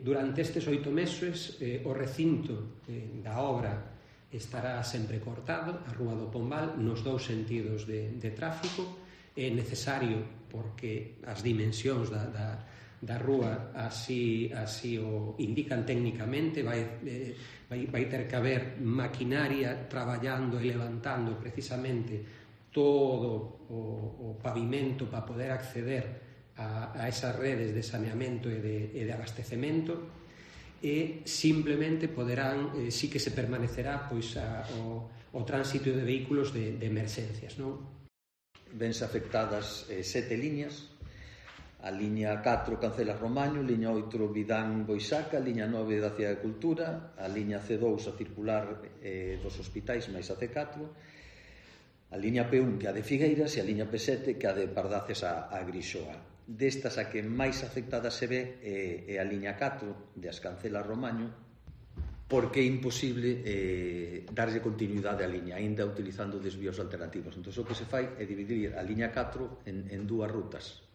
Durante estes 8 meses, o recinto da obra estará sempre cortado, a Rúa do Pombal, nos dous sentidos de tráfico. É necesario porque as dimensións da rúa así o indican técnicamente. Vai ter que haber maquinaria traballando e levantando precisamente todo o pavimento para poder acceder a esas redes de saneamento e de abastecemento, e simplemente poderán, sí que se permanecerá pois o tránsito de vehículos de emerxencias, non? Vense afectadas 7 liñas: a liña 4 Cancelas-Romaño, liña 8 Vidán-Boisaca, liña 9 da Cidade de Cultura, a liña C2 a circular dos hospitais máis a C4, a liña P1 que a de Figueiras e a liña P7 que a de Pardaces a Grixoa. Destas, a que máis afectada se ve é a liña 4 de Ascancela-Romaño, porque é imposible darlle continuidade á liña, aínda utilizando desvíos alternativos. Entón, o que se fai é dividir a liña 4 en dúas rutas.